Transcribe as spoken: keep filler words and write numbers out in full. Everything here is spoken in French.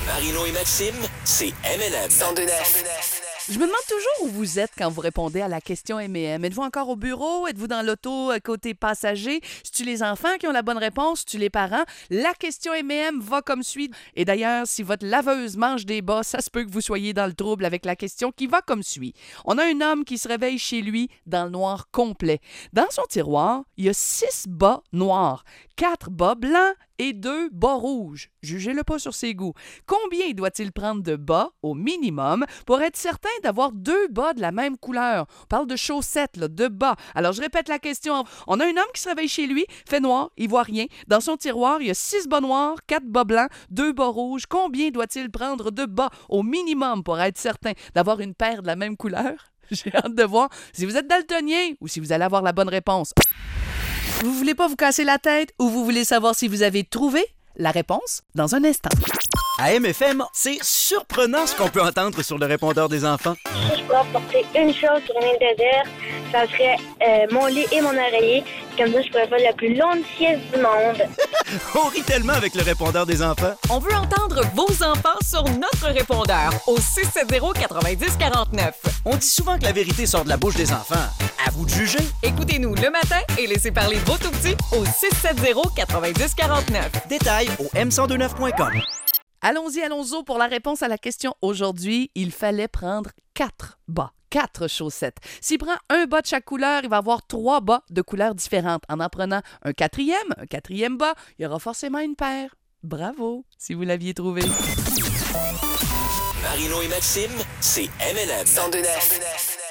Marino et Maxime, c'est M and M. cent deux neuf. Je me demande toujours où vous êtes quand vous répondez à la question M et M. Êtes-vous encore au bureau? Êtes-vous dans l'auto côté passager? C'est-tu les enfants qui ont la bonne réponse? C'est-tu les parents? La question M et M va comme suit. Et d'ailleurs, si votre laveuse mange des bas, ça se peut que vous soyez dans le trouble avec la question qui va comme suit. On a un homme qui se réveille chez lui dans le noir complet. Dans son tiroir, il y a six bas noirs, quatre bas blancs et deux bas rouges. Jugez-le pas sur ses goûts. Combien doit-il prendre de bas, au minimum, pour être certain d'avoir deux bas de la même couleur? On parle de chaussettes, là, de bas. Alors, je répète la question. On a un homme qui se réveille chez lui, fait noir, il voit rien. Dans son tiroir, il y a six bas noirs, quatre bas blancs, deux bas rouges. Combien doit-il prendre de bas, au minimum, pour être certain d'avoir une paire de la même couleur? J'ai hâte de voir si vous êtes daltonien ou si vous allez avoir la bonne réponse. Vous voulez pas vous casser la tête ou vous voulez savoir si vous avez trouvé la réponse dans un instant. À M F M, c'est surprenant ce qu'on peut entendre sur le répondeur des enfants. Si je pourrais apporter une chose sur une île déserte, ça serait euh, mon lit et mon oreiller. Comme ça, je pourrais faire la plus longue sieste du monde. On rit tellement avec le répondeur des enfants. On veut entendre vos enfants sur notre répondeur au six sept zéro, neuf zéro quatre neuf. On dit souvent que la vérité sort de la bouche des enfants. À vous de juger. Écoutez-nous le matin et laissez parler vos tout-petits au six sept zéro, neuf zéro quatre neuf. Détails au m cent deux neuf point com. Allons-y, allons-y pour la réponse à la question aujourd'hui. Il fallait prendre quatre bas. Quatre chaussettes. S'il prend un bas de chaque couleur, il va avoir trois bas de couleurs différentes. En en prenant un quatrième, un quatrième bas, il y aura forcément une paire. Bravo, si vous l'aviez trouvé. Marino et Maxime, c'est M and M. cent deux neuf.